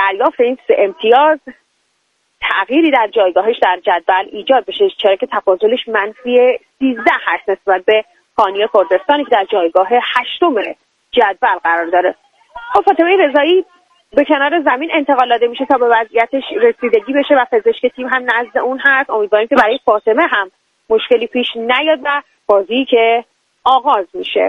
دریافت این 3 امتیاز تغییری در جایگاهش در جدول ایجاد بشه، چرا که تفاضلش منفی 13 هست نسبت به خانی کردستانی که در جایگاه 8 جدول قرار داره. خب فاطمه رضایی به کنار زمین انتقال داده میشه تا به وضعیتش رسیدگی بشه و پزشک تیم هم نزد اون هست. امیدواریم که برای فاطمه هم مشکلی پیش نیاد و بازی که آغاز میشه.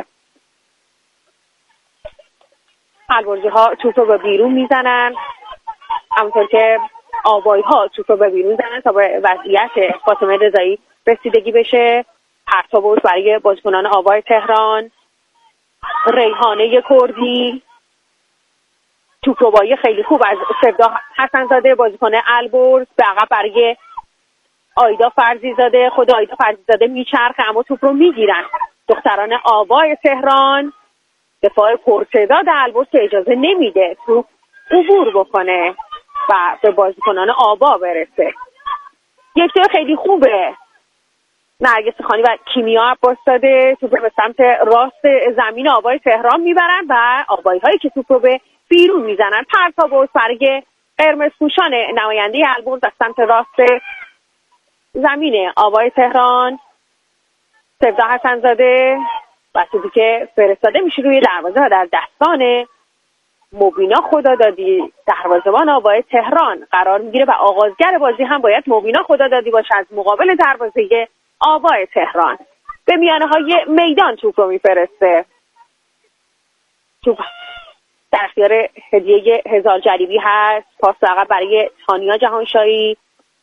البرزی ها توپ رو به بیرون میزنن، همونطور که آوایی ها توپ رو به بیرون زنن تا به وضعیت فاطمه رضایی رسیدگی بشه. پرتاب برای بازیکنان آوای تهران. ریحانه کردی توپ‌روایی خیلی خوب از سفدا حسن‌زاده بازیکن البرز به عقب برای آیدا فرزیزاده. خود آیدا فرزیزاده میچرخه اما توپ رو میگیرن دختران آوای تهران. دفاع پرتعداد البرز که اجازه نمیده توپ عبور بکنه و به بازیکنان آوا برسه. یک توپ خیلی خوبه نرگس خانی و کیمیا عباس داده توپ به سمت راست زمین آوای تهران میبرن و آوایی هایی که توپ رو به بیرون میزنن. پرتاب برای قرمز پوشان نماینده البرز از سمت راست زمین آوای تهران. سفدا حسن‌زاده و توپی که فرستاده میشه روی دروازه و در دستان مبینا خدادادی دروازه‌بان آوای تهران قرار میگیره و آغازگر بازی هم باید مبینا خدادادی باشه از مقابل دروازه آوای تهران. به میانه های میدان توپ رو میفرسته. توپ در اختیار هدیه 1000 جریبی هست. پاس عقب برای تانیا جهانشاهی.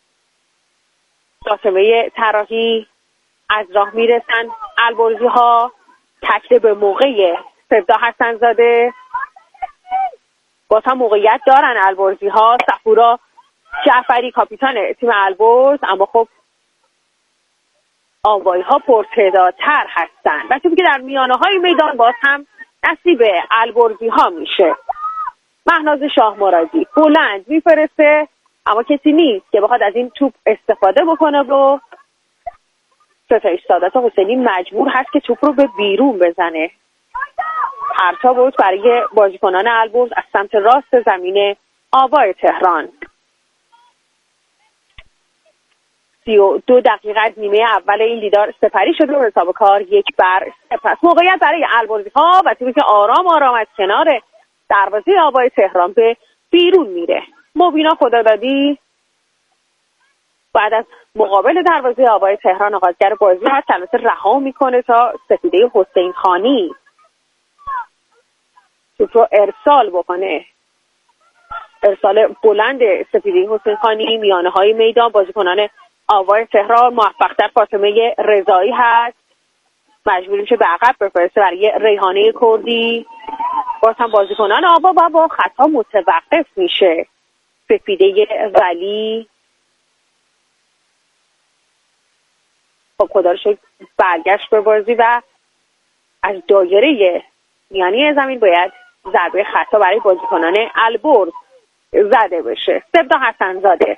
فاطمه طراحی از راه میرسن البرزی ها. تکله به موقع سفدا حسن‌زاده. باز هم موقعیت دارن البرزی ها. صفورا جعفری کاپیتان تیم البرز، اما خب آوایی ها پرتعدادتر هستن و توپی که در میانه های میدان باز هم نصیب البرزی ها میشه. مهناز شاه مرادی بلند میفرسته اما کسی نیست که بخواد از این توپ استفاده بکنه و ستایش سعادت حسینی مجبور هست که توپ رو به بیرون بزنه. پرتاب برای بازیکنان البرز از سمت راست زمین آوای تهران. 32 دقیقه از نیمه اول این دیدار سپری شده و حساب کار 1-0. پس موقعیت برای البرزی ها و تیمی که آرام آرام از کنار دروازه آوای تهران به بیرون میره. مبینا خدادادی بعد از مقابل دروازه آوای تهران آغازگر بازی هست، البته رها میکنه تا سفیده حسین خانی توپ رو ارسال بکنه. ارسال بلند سفیده حسین خانی میانه های میدان. بازیکنان آوای تهران موفق‌تر فاطمه رضایی هست، مجبور میشه به عقب بفرسته برای ریحانه کردی. باز هم بازیکنان آوا با خطا متوقف میشه. سفیده ولی خب خدا رو شکر برگشت به بازی و از دایره میانی زمین باید ضربه خطا برای بازیکنان البرز زده بشه. سفدا حسن‌زاده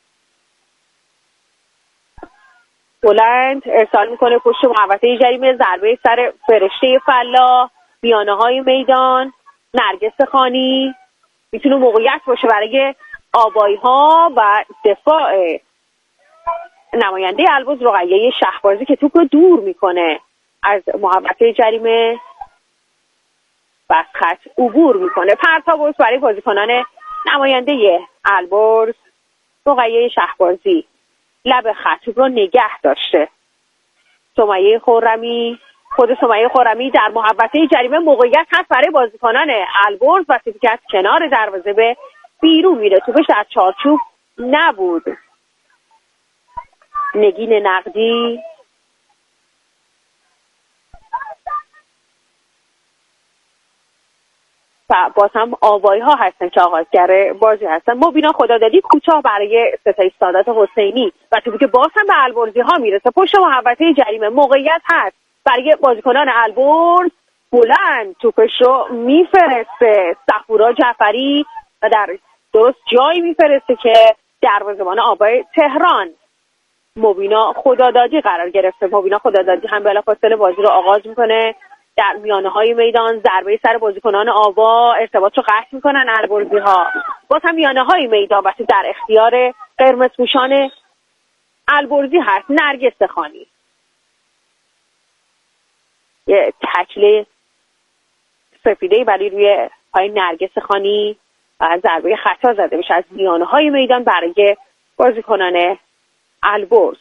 بلند ارسال میکنه پشت محوطه جریمه. ضربه سر فرشته فلاح میانه های میدان. نرگس خانی میتونه موقعیت باشه برای آبایی ها و دفاع نماینده البرز رقیه شهبازی که توپ رو دور میکنه از محوطه جریمه و از خط عبور میکنه. پرتاب برای بازیکنان نماینده البرز. رقیه شهبازی لب خط رو نگه داشته. سمیه خرمی خود سمیه خرمی در محوطه جریمه موقعیت هست برای بازیکنان البرز و توپی که از کنار دروازه به بیرون میره. توپش در چارچوب نبود. نگین نقدی و باز هم آوایی ها هستن که آغازگر بازی هستن. مبینا خدادادی کوتاه برای ستایش سعادت حسینی و توپی که باز هم به البرزی ها میرسه پشت محوطه جریمه. موقعیت هست برای بازیکنان البرز. بلند توپش رو میفرسته صفورا جعفری و در درست جایی میفرسته که دروازه‌بان آوای تهران مبینا خدادادی قرار گرفته. مبینا خدادادی هم بلافاصله بازی رو آغاز میکنه در میانه های میدان. ضربه سر بازیکنان آوا ارتباط رو قطع میکنن البرزی ها. باز هم میانه های میدان وقتی در اختیار قرمز پوشان البرزی هست. نرگس خانی یه تکله سفیده ولی روی پای نرگس خانی و ضربه خطا زده بشه از میانه های میدان برای بازیکنان البرز.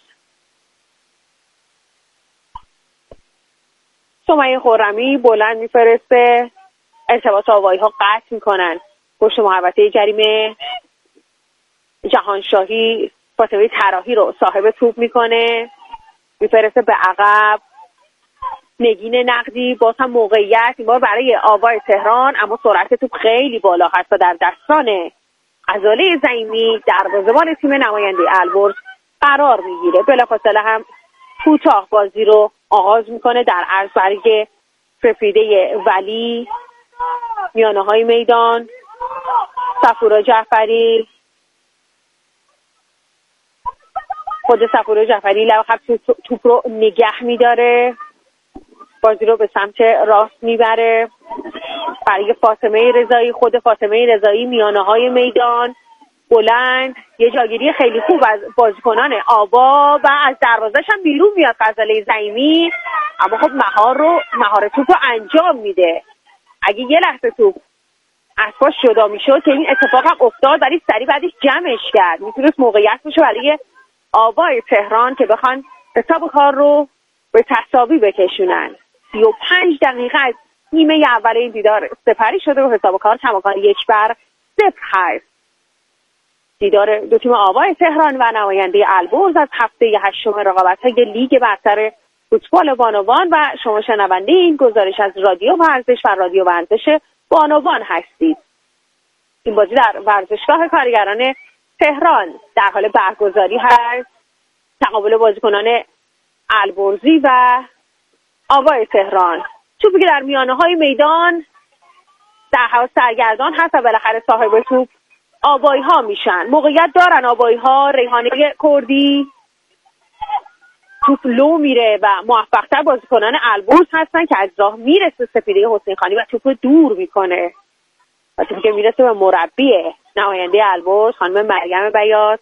سمیه خرمی بلند میفرسته، ارتباط آوایی ها قطع میکنن پشت محوطه جریمه. جهانشاهی فاطمه طراحی رو صاحب توپ میکنه، میفرسته به عقب. نگین نقدی باز هم موقعیت این بار برای آوای تهران، اما سرعت توپ خیلی بالا هست و در دستان غزاله زعیمی دروازه‌بان تیم نماینده البرز قرار میگیره. بلافاصله هم کوتاه بازی رو آغاز میکنه در عرض برای سفیده ولی. میانه های میدان صفورا جعفری، خود صفورا جعفری لب خط توپ رو نگه میداره، بازی رو به سمت راست میبره برای فاطمه رضایی. خود فاطمه رضایی میانه های میدان بلند، یه جاگیری خیلی خوب از بازیکنان آبا و از دروازش هم بیرون میاد غزاله زعیمی، اما خب مهار توپ رو انجام میده. اگه یه لحظه توپ از پاش جدا میشد که این اتفاق هم افتاد، ولی سریع بعدش جمعش کرد. میتونست موقعیت بشه برای آبای تهران که بخوان حساب کار رو به تساوی بکشونن. 35 دقیقه از نیمه اول این دیدار سپری شده و حساب کار کماکان 1-0 هست. دیدار دو تیم آبای تهران و نماینده البرز از هفته 8 رقابت‌های لیگ برتر فوتبال بانوان و شما شنونده این گزارش از رادیو ورزش و رادیو ورزش بانوان هستید. این بازی در ورزشگاه کارگران تهران در حال برگزاری هست. تقابل بازیکنان البرزی و آبای تهران. توپی که در میانه های میدان در حال سرگردان هست و بالاخره صاحب توپ آبایی ها میشن. موقعیت دارن آبایی ها. ریحانه کردی توپ لو میره و موفق‌تر بازیکنان البرز هستن که از راه میرسه سفیده حسین خانی و توپ دور میکنه و توپی که میرسه به مربی نماینده البرز خانم مریم بیات.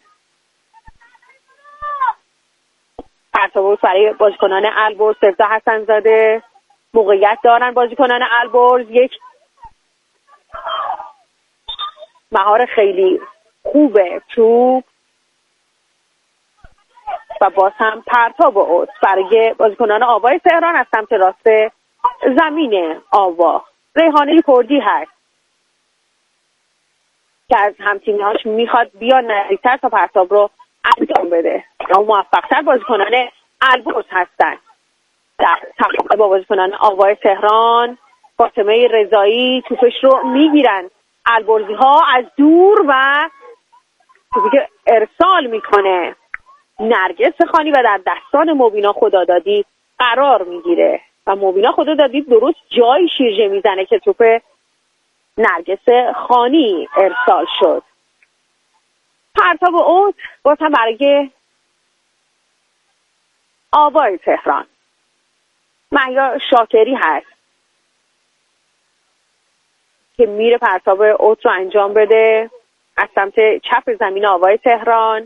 پرتاب برای بازیکنان البرز. سفدا حسن زاده. موقعیت دارن بازیکنان البرز. یک مهار خیلی خوبه توپ و باز هم پرتاب اوت برای بازیکنان آوای تهران از سمت راست زمین آوا. ریحانه کردی هست که از همتیمی‌هاش میخواد بیا نزدیکتر تا پرتاب رو انجام بده. اما موفق‌تر بازیکنان البرز هستن. در تقابل با بازیکنان آوای تهران فاطمه رضایی توپش رو میگیرن البرزی ها از دور و توپی که ارسال میکنه نرگس خانی و در دستان مبینا خدادادی قرار میگیره و مبینا خدادادی درست جای شیرجه میزنه که توپ نرگس خانی ارسال شد. پرتاب اوت باز هم برای آبای تهران. مهیا شاکری هست که میره پرتاب اوت رو انجام بده از سمت چپ زمین آبای تهران.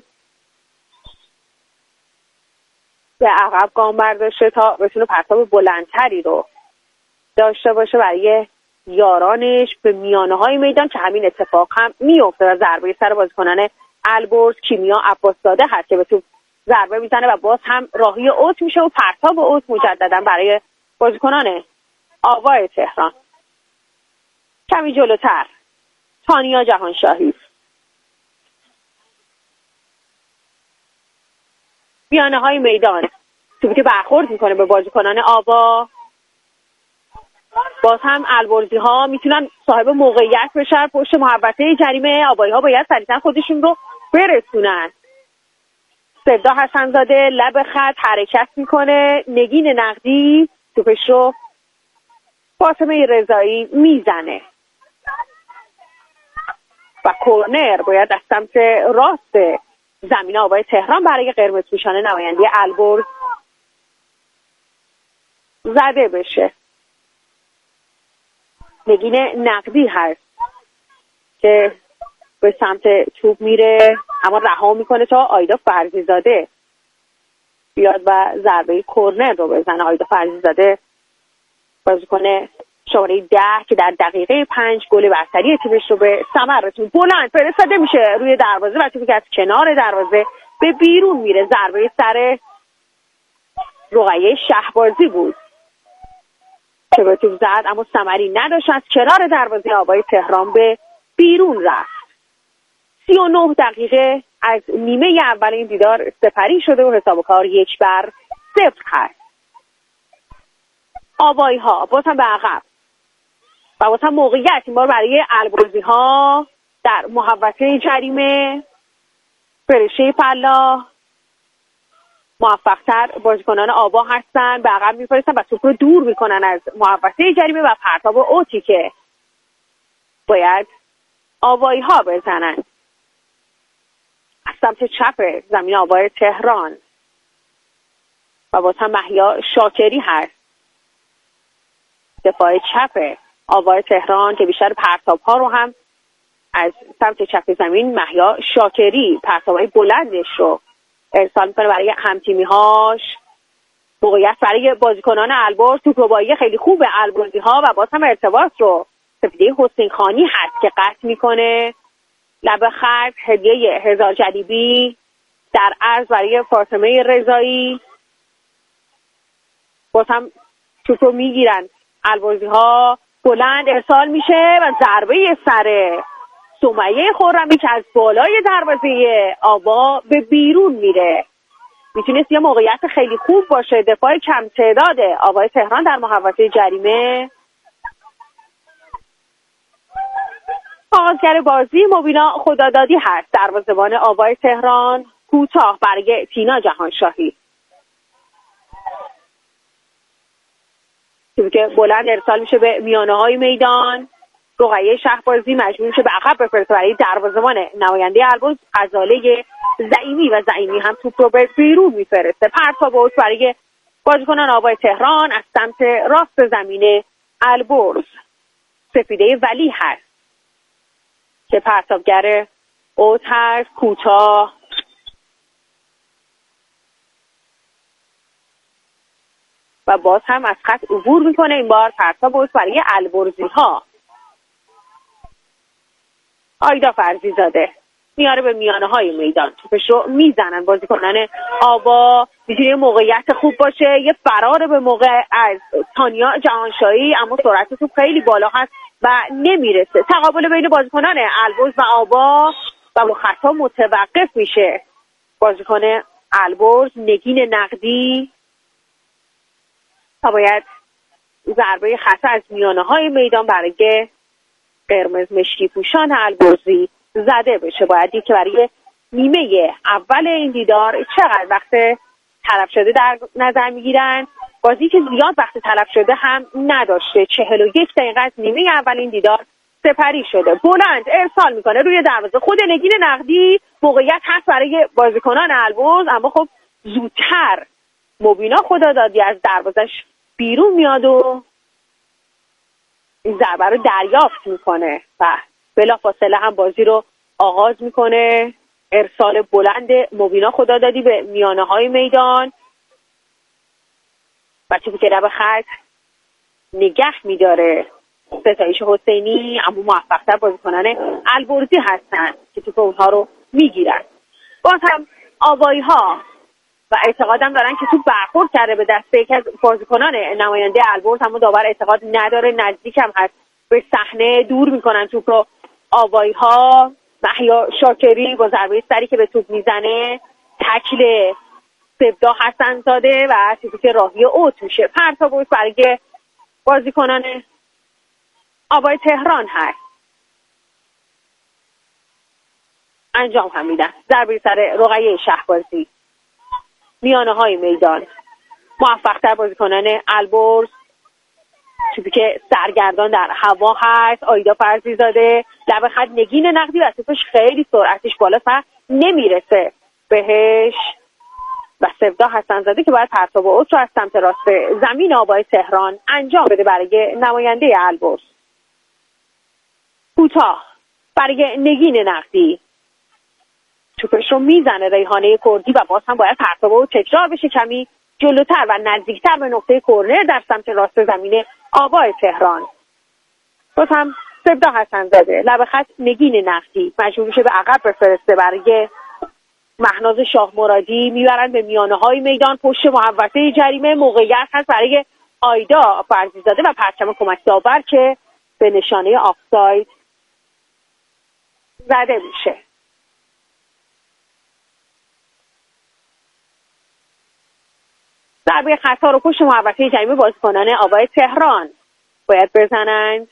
به عقب گام برداشته تا بتونه پرتاب بلندتری رو داشته باشه برای یارانش به میانه های میدان که همین اتفاق هم میفته و ضربه سر بازیکنان البرز کیمیا عباس‌زاده هست که به توپ ضربه میزنه و باز هم راهی اوت میشه و پرتاب اوت مجددا برای بازیکنان آوای تهران. کمی جلوتر تانیا جهانشاهی میانه های میدان توپی که برخورد میکنه به بازیکنان آوا. باز هم البرزی ها میتونن صاحب موقعیت بشن پشت محوطه جریمه. آبایی ها باید سریعا خودشون رو برسونن. سفدا حسن زاده لب خط حرکت میکنه. نگین نقدی توپش رو فاطمه رضایی میزنه و کورنر باید از سمت راست زمین آبای تهران برای قرمزپوشان نماینده البرز زده بشه. نگین نقدی هست که به سمت توپ میره اما رها میکنه تا آیدا فرزیزاده بیاد و ضربه کرنر رو بزنه. آیدا فرزیزاده بازیکن شماره 10 که در دقیقه 5 گل برتری تیمش رو به ثمر رسوند. بلند فرستاده میشه روی دروازه و توپی که از کنار دروازه به بیرون میره. ضربه سر رقیه شهبازی بود که به توپ زد اما ثمری نداشت، از کنار دروازه آبای تهران به بیرون رفت. 39 دقیقه از نیمه اول این دیدار سپری شده و حساب کار 1-0 هست. آبایی ها باز هم به عقب و باز هم موقعیت این بار برای البرزی ها در محوطه جریمه. فرشه فلاح موفق‌تر بازیکنان آبا هستن، به عقب می‌فرستن و توپ رو دور میکنن از محوطه جریمه و پرتاب اوتی که باید آبایی ها بزنن. از سمت چپ زمین آبای تهران و باز هم محیا شاکری هست، دفاع چپ آبای تهران که بیشتر پرتاب ها رو هم از سمت چپ زمین محیا شاکری پرتاب‌های بلندش رو ارسال میکنه برای همتیمی هاش. موقعیت برای بازیکنان البرز، توپ‌ربایی خیلی خوب البرزی ها و باز هم ارتباط رو سپیده حسین خانی هست که قطع میکنه. لب خط هدیه هزار جلیبی در عرض برای فاطمه رضایی. باز هم توپ رو میگیرن البرزی ها، بلند ارسال میشه و ضربه سر سمیه خرمی که از بالای دروازه آبا به بیرون میره. میتونست یه موقعیت خیلی خوب باشه. دفاع کم تعداد آبای تهران در محوطه جریمه. آغازگر بازی مبینا خدادادی هست، دروازه‌بان آبای تهران. کوتاه برای تینا جهانشاهی که بلند ارسال میشه به میانه های میدان. رقیه شهبازی مجبور میشه به عقب بفرسته برای دروازه‌بان نماینده البرز غزاله زعیمی و زعیمی هم توپ رو به بیرون میفرسته. پرتاب اوت برای بازیکنان آبای تهران از سمت راست زمین البرز. سفیده ولی هست که پرتابگر اوت هست، کوتاه و باز هم از خط عبور میکنه. این بار پرتاب اوت برای البرزی ها. آیدا فرزیزاده میاره به میانه های میدان، توپش رو میزنن بازیکنان آبا. میتونه موقعیت خوب باشه، یه فرار به موقع از تانیا جهانشاهی، اما سرعت توپ خیلی بالا هست و نمیرسه. تقابل بین بازیکنان البرز و آبا و با خطا متوقف میشه. بازیکن البرز نگین نقدی تا باید ضربه خطا از میانه های میدان برای قرمز مشکی پوشان البرزی زده بشه. باید دید که برای نیمه اول این دیدار چقدر وقت تلف شده در نظر میگیرن. بازی که زیاد وقت تلف شده هم نداشته. 41 دقیقه از نیمه اول این دیدار سپری شده. بلند ارسال میکنه روی دروازه خود نگین نقدی. موقعیت هست برای بازیکنان البرز، اما خب زودتر مبینا خدادادی از دروازش بیرون میاد و این ضربه رو دریافت میکنه و بلافاصله هم بازی رو آغاز میکنه. ارسال بلند مبینا خدادادی به میانه های میدان و توپی که به خط نگه میداره ستایش حسینی، اما موفق‌تر بازیکنان البرزی هستن که توپ اونها رو میگیرن. باز هم آبایی ها و اعتقادم دارن که توپ برخورد کرده به دست یکی از بازیکنان نماینده البرز، اما داور اعتقاد نداره. نزدیک هم هست به صحنه، دور میکنن توپ رو آبایی ها. محیا شاکری با ضربه سری که به توپ میزنه تکل سبدا حسن زاده و توپی که راهی اوت میشه. پرتاب اوت برای بازیکنان آبای تهران هست. انجام هم میدن. ضربه سر رقیه شهبازی میانه های میدان. موفق‌تر بازیکنان البرز. توپی که سرگردان در هوا هست. آیدا فرزیزاده لب خط نگین نقدی و توپش خیلی سرعتش بالا و نمیرسه بهش و سبدا حسن زاده که باید پرتاب اوت رو از سمت راست زمین آبای تهران انجام بده برای نماینده البرز. کوتاه برای نگین نقدی. توپش رو میزنه ریحانه کردی و باز هم باید پرتاب تکرار بشه کمی جلوتر و نزدیکتر به نقطه کرنر در سمت راست زمین آبای تهران. باز هم سبدا حسن‌زاده لب خط نگین نقدی مجبور میشه به عقب بفرسته برای مهناز شاه مرادی، میبرن به میانه های میدان پشت محوطه جریمه. موقعیت هست برای آیدا فرزیزاده و پرچم کمک داور که به نشانه آفساید زده میشه. ضربه خطا رو پشت محوطه جریمه بازیکنان آبای تهران باید بزنند.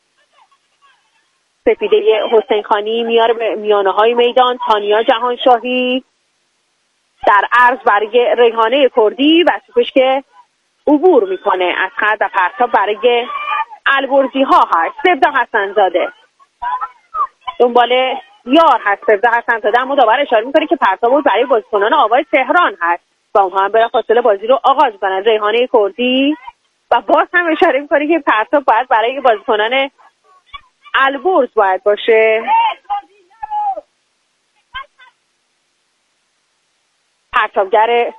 سپیده حسین خانی میاره به میانه های میدان. تانیا جهانشاهی در عرض برای ریحانه کردی و توپش که عبور میکنه از خط و پرتاب برای البرزی ها هست. سبدا حسن‌زاده دنبال یار هست. سبدا حسن‌زاده اما داور اشاره میکنه که پرتاب برای بازیکنان آبای تهران هست و اونها هم بلافاصله بازی رو آغاز کنن. ریحانه کردی و باز هم اشاره میکنه که پرتاب باید برای بازیکنان البرز باید باشه. پرتابگر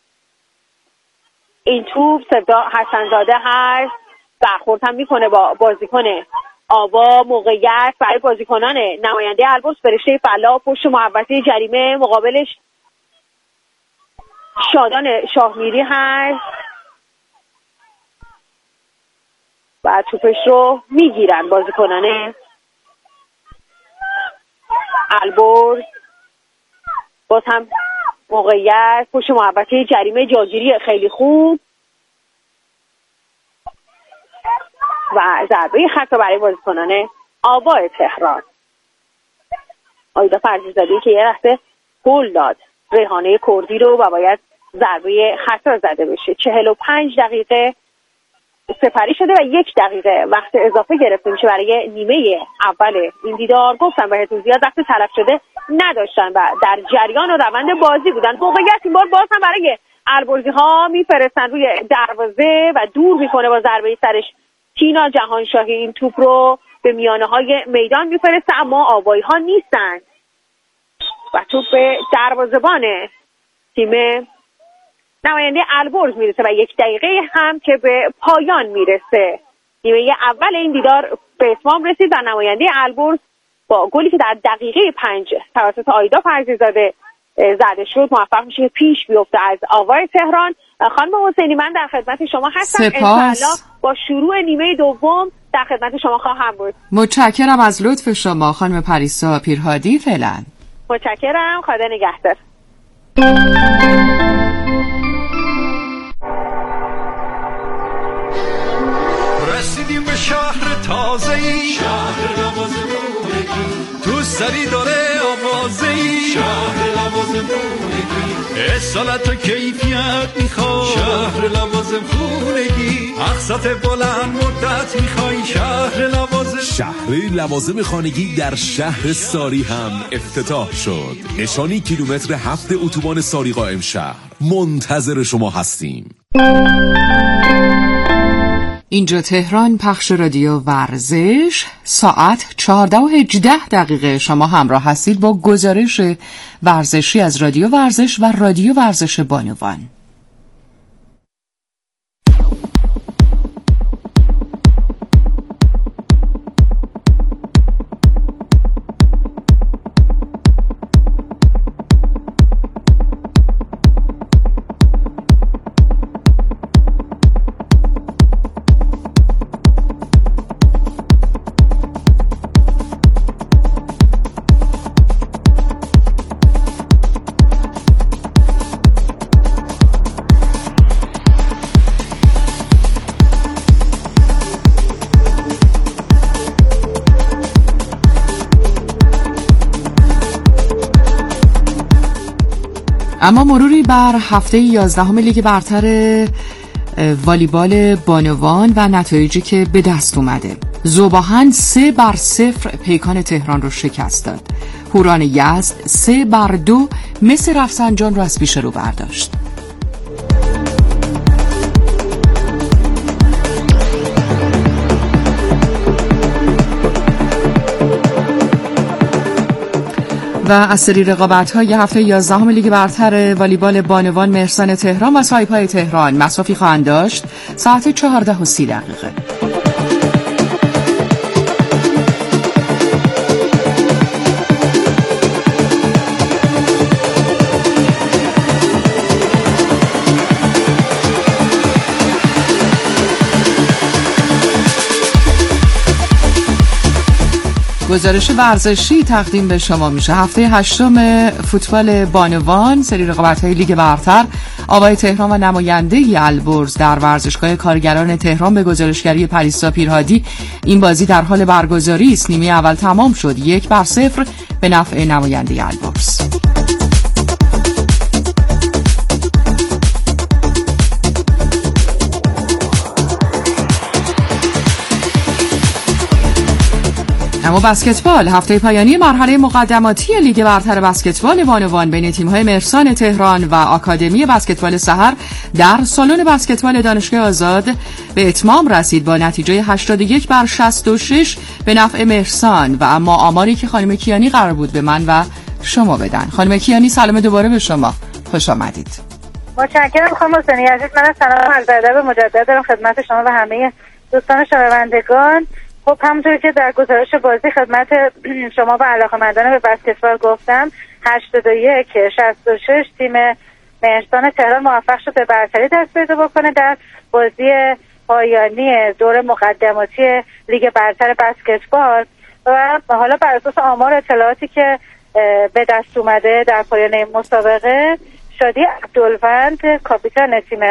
این توپ سبدا حسن‌زاده هست. برخورد هم میکنه با بازیکن آبا. موقعیت برای بازیکنان نماینده البرز فرشته فلا پشت محوطه جریمه. مقابلش شادان شاهمیری هست و توپش رو میگیرن بازیکنان البرز. باز هم موقعیت پشت محوطه جریمه، جاگیری خیلی خوب و ضربه خطا برای بازیکنان آبای تهران. آیدا فرزیزاده که یه لحظه گل داد ریحانه کردی رو و باید ضربه خطا زده بشه. 45 دقیقه سپری شده و 1 دقیقه وقت اضافه گرفته میشه برای نیمه اول این دیدار. گفتم بهتون زیاد وقت تلف شده نداشتن و در جریان و روند بازی بودن. موقعیت این بار باز هم برای البرزی ها میفرستن روی دروازه و دور میکنه با ضربه سرش تینا جهانشاهی این توپ رو به میانه های میدان میفرسته اما آبایی ها نیستن و توپ به دروازه‌بان تیم نماینده البرز میرسه و 1 دقیقه هم که به پایان میرسه. نیمه اول این دیدار به اتمام رسید و نماینده البرز با گلی که در دقیقه 5 توسط آیدا فرزیزاده زده شد موفق میشه پیش بیفته از آوای تهران. خانم حسینی من در خدمت شما هستم. انشالله با شروع نیمه دوم در خدمت شما خواهم بود. متشکرم از لطف شما خانم پریسا پیرهادی. فعلا متشکرم. خدا نگهدار. رسیدیم به شهر تازه‌ای، شهر لوازم‌خونگی، تو سری داره آوازه‌ای، شهر لوازم‌خونگی، اصالت و کیفیت میخوای، شهر لوازم‌خونگی، اقساط بلند مدت میخوای، شهر لوازم خانگی در شهر ساری هم افتتاح شد. نشانی کیلومتر 7 اتوبان ساری قائم شهر. منتظر شما هستیم. اینجا تهران، پخش رادیو ورزش، ساعت 14:18 شما همراه هستید با گزارش ورزشی از رادیو ورزش و رادیو ورزش بانوان. اما مروری بر هفته 11 لیگ برتر والیبال بانوان و نتایجی که به دست اومده. ذوباهن 3-0 پیکان تهران رو شکست داد. هوران یزد 3-2 مس رفسنجان رو از پیش رو برداشت. و از سری رقابت‌های هفته 11 لیگ برتر والیبال بانوان مهرسان تهران و سایپای تهران مصافی خواهند داشت ساعت 14:30. گزارش ورزشی تقدیم به شما میشه. هفته 8 فوتبال بانوان سری رقابت‌های لیگ برتر، آبای تهران و نماینده البرز در ورزشگاه کارگران تهران به گزارشگری پریسا پیرهادی این بازی در حال برگزاری است. نیمه اول تمام شد 1-0 به نفع نماینده البرز. اما بسکتبال، هفته پایانی مرحله مقدماتی لیگ برتر بسکتبال بانوان بین تیم‌های مهرسان تهران و آکادمی بسکتبال سحر در سالن بسکتبال دانشگاه آزاد به اتمام رسید با نتیجه 81-66 به نفع مهرسان و اما آماری که خانم کیانی قرار بود به من و شما بدن. خانم کیانی سلام دوباره به شما، خوش آمدید. متشکرم خانم حسینی عزیز. من سلام عرض ادب مجدد دارم خدمت شما و همه دوستان شنوندگان. خب همونطور که در گزارش بازی خدمت شما و علاقه‌مندان به بسکتبال گفتم 81-66 تیم مهرسان تهران موفق شد به برتری دست پیدا بکنه در بازی پایانی دور مقدماتی لیگ برتر بسکتبال و حالا بر اساس آمار اطلاعاتی که به دست اومده در پایان مسابقه شادی عبدالوند کاپیتان تیم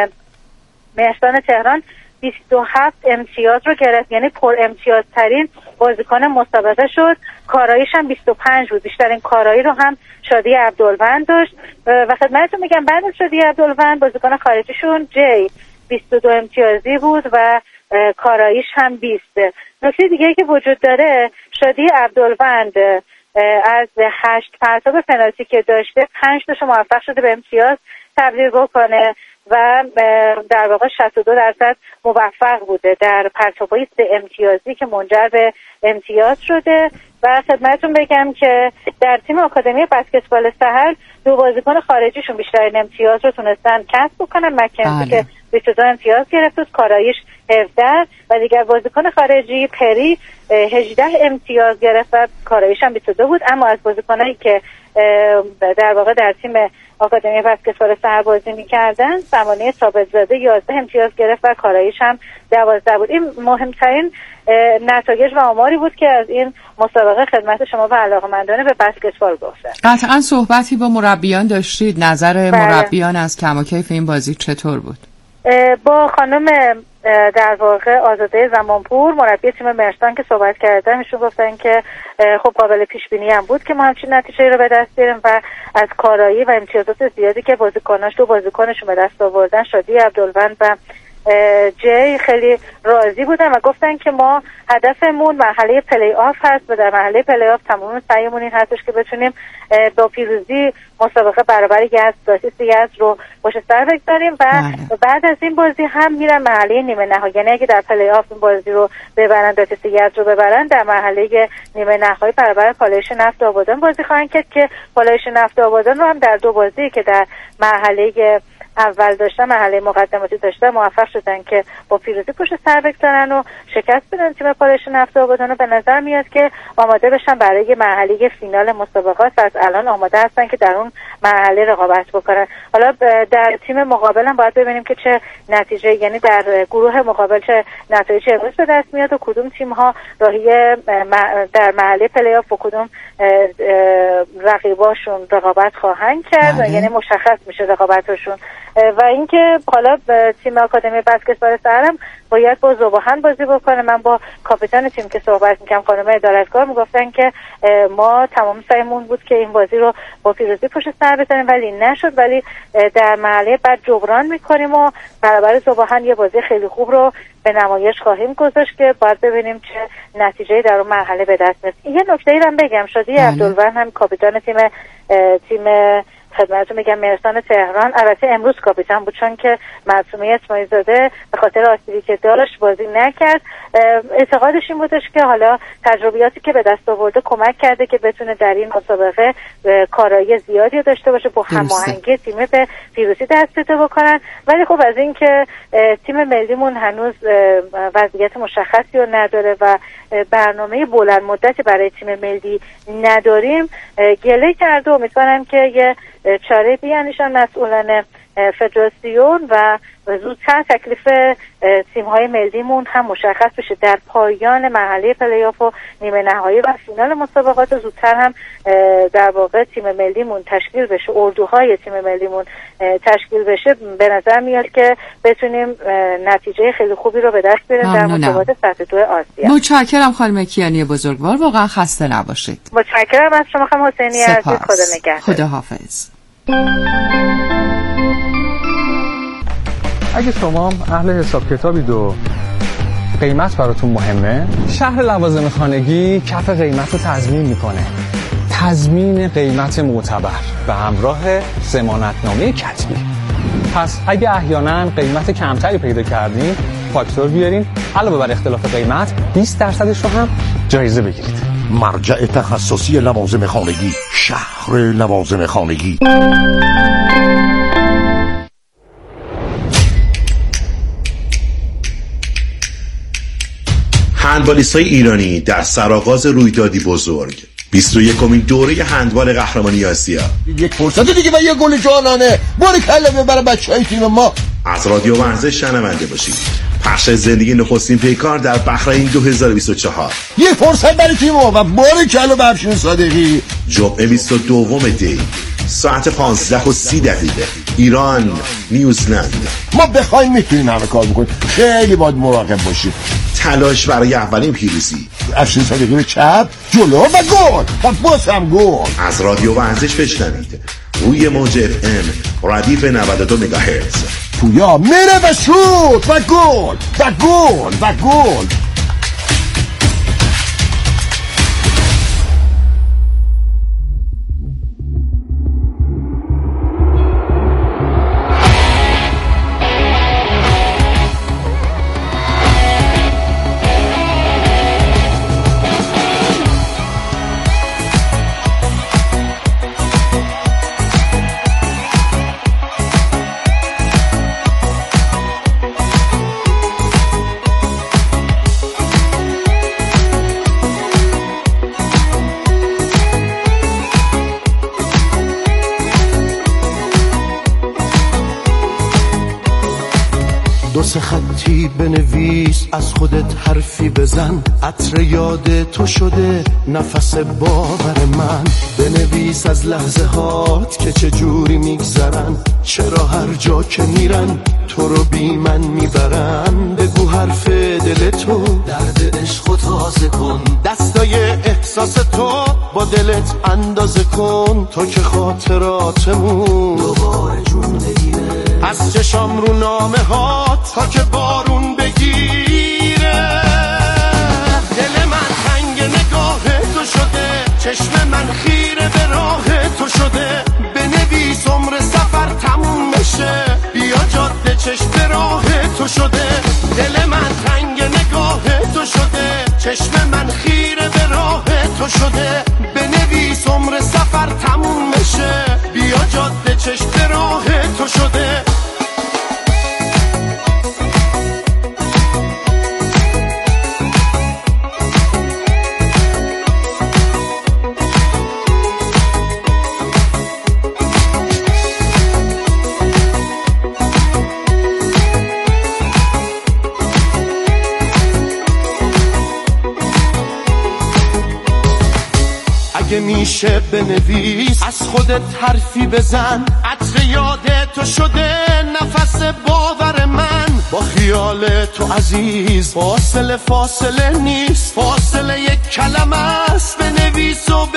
مهرسان تهران 27 امتیاز رو گرفت، یعنی پر امتیاز ترین بازیکن مسابقه شد. کاراییش هم 25 بود، بیشترین کارایی رو هم شادی عبدالوند داشت و خدمتتون میگم بعد از شادی عبدالوند بازیکن خارجیشون جی 22 امتیازی بود و کاراییش هم 20. نکته دیگه که وجود داره شادی عبدالوند از 8 پرتاب پنالتی که داشته 5 تاشو موفق شده به امتیاز تبدیل بکنه و در واقع 62% موفق بوده در پرتاب‌های 3 امتیازی که منجر به امتیاز شده. و خدمتتون بگم که در تیم آکادمی بسکتبال سحر 2 بازیکن خارجیشون بیشترین امتیاز رو تونستن کسب بکنن. مکنزی که 22 امتیاز گرفت و کاراییش 17 و دیگر بازیکن خارجی پری 18 امتیاز گرفت و کاراییش هم 22 بود. اما از بازیکنایی که در واقع در تیم آکادمی بسکتبال سحر بازی می‌کردن سمانه ثابت‌زاده 11 امتیاز گرفت و کاراییش هم 12 بود. این مهمترین نتایج و آماری بود که از این مسابقه خدمت شما و علاقه‌مندان به بسکتبال گفتم. قطعاً صحبتی با مربیان داشتید، نظر مربیان از کم و کیف این بازی چطور بود؟ با خانم در واقع آزاده زمانپور مربی تیم مهرسان که صحبت کردن ایشون گفتن که خب قابل پیش بینی هم بود که ما همچین نتیجه‌ای رو به دست بیاریم و از کارایی و امتیازات زیادی که دو بازیکنشون به دست آوردن شادی عبدالوند و جی خیلی راضی بودن و گفتن که ما هدفمون مرحله پلی آف هست و در مرحله پلی آف تمام سعیمون این هستش که بتونیم با پیروزی مسابقه برابر یزد داتیس یزد رو پشت سر بگذاریم و بعد از این بازی هم میرن مرحله نیمه نهایی. یعنی اگه در پلی آف این بازی رو ببرن داتیس یزد رو ببرن در مرحله نیمه نهایی برابر پالایش نفت آبادان بازی خواهند کرد که پالایش نفت آبادان رو هم در 2 بازی که در مرحله اول داشتن مرحله مقدماتی داشتن موفق شدن که با پیروزی پشت سر بگذارن و شکست بدن تیم پالایش نفت آبادان. به نظر میاد که آماده بشن برای مرحله فینال مسابقات و از الان آماده هستن که در اون مرحله رقابت بکنن. حالا در تیم مقابل هم باید ببینیم که چه نتیجه، یعنی در گروه مقابل چه نتایجی امروز به دست میاد و کدوم تیم ها راهی در مرحله پلی آف و کدوم رقیباشون رقابت خواهند کرد. یعنی مشخص میشه رقابتشون. و اینکه حالا تیم آکادمی بسکتبال سحر باید با ذوباهن بازی بکنه. من با کاپیتان تیم که صحبت می‌کردم خانم ادارتکار میگفتن که ما تمام سعیمون بود که این بازی رو با پیروزی پشت سر بزنیم ولی نشد، ولی در مرحله بعد جبران می‌کنیم و برابر ذوباهن یه بازی خیلی خوب رو به نمایش خواهیم گذاشت که باید ببینیم چه نتیجه‌ای در اون مرحله به دست میاد. یه نکته‌ای هم بگم شادی عبدالوند هم کاپیتان تیم خدمتتون میگم مهرسان تهران البته امروز کاپیتان بود چون که معصومه اسماعیل زاده به خاطر آسیبی که داشت بازی نکرد. اعتقادش این بودش که حالا تجربیاتی که به دست آورده کمک کرده که بتونه در این مسابقه کارایی زیادی داشته باشه، با هماهنگی تیم به پیروزی دست پیدا بکنن. ولی خب از این که تیم ملیمون هنوز وضعیت مشخصی رو نداره و برنامه بلند مدتی برای تیم ملی نداریم گله کرده. امیدوارم که یه چاره بیانشان مسئولان فدراسیون و زودتر تکلیف تیم‌های ملیمون هم مشخص بشه در پایان مرحله پلی‌آف و نیمه نهایی و فینال مسابقات. زودتر هم در واقع تیم ملیمون تشکیل بشه، اردوهای تیم ملیمون تشکیل بشه. به نظر میاد که بتونیم نتیجه خیلی خوبی رو به دست بیاریم در مسابقات سطح 2 آسیا. متشکرم خانم کیانی بزرگوار، واقعا خسته نباشید. متشکرم از شما خانم حسینی عزیز، خدا نگهدار. خدا حافظ. اگه شما اهل حساب کتابید و قیمت براتون مهمه، شهر لوازم خانگی کف قیمت رو تضمین میکنه. تضمین قیمت معتبر به همراه ضمانتنامه کتبی. پس اگه احیانا قیمت کمتری پیدا کردین، فاکتور بیارین، علاوه بر اختلاف قیمت 20% رو هم جایزه بگیرید. مرجع تخصصی لوازم خانگی، شهر لوازم خانگی. هندبالیست‌های ایرانی در سرآغاز رویدادی بزرگ 21مین دوره هندبال قهرمانی آسیا، یک فرصت دیگه و یک گل جانانه باریکلا ببره بچهای تیم ما. از رادیو ورزش شنونده باشید. پخش زندگی نخستین پیکار در بحرین 2024. یک فرصت برای تیم ما و باریکلا به افشین صادقی. جمعه 22 دی ساعت 15:30 ایران نیوزلند. ما بخوایم میتونیم همه کار بکنیم، خیلی باید مراقب باشیم. تلاش برای اولین پیروزی. افشین صادقی به چپ، جلو و گل و باز هم گل. از رادیو ورزش بشنوید روی موج FM ردیف 92 مگاهرتز. پویا میره و شوت و گل و گل و گل. دو سه خطی بنویس، از خودت حرفی بزن، عطر یاد تو شده نفس باور من. بنویس از لحظه هات که چجوری میگذرن، چرا هر جا که میرن تو رو بی من میبرن. بگو حرف دل تو، درد عشق و تازه کن، دستای احساس تو با دلت اندازه کن. تو که خاطراتمون دوباره جون بگیره، از چشام رو نامه هات تا که بارون بگیره. دل من تنگ نگاه تو شده، چشم من خیره به راه تو شده. بنویس عمر سفر تموم بشه، بیا جاده چشم راه تو شده. دل من تنگ نگاه تو شده، چشم من خیره به راه تو شده. بنویس عمر سفر تموم بشه، بیا جاده چشم راه تو شده. اگه میشه بنویس، از خودت حرفی بزن، عطر یاد تو شده نفس باور من. با خیال تو عزیز فاصله نیست، فاصله یک کلمه است. بنویس و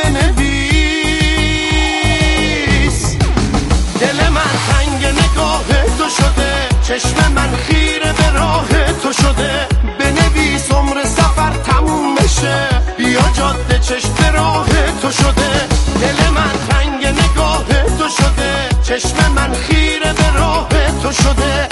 بنویس. دل من تنگ نگاه تو شده، چشم من خیره به راه تو شده. بنویس عمر سفر تموم بشه، بیا جاده چشم راه تو شده. دل من تنگ نگاه تو شده، تو شده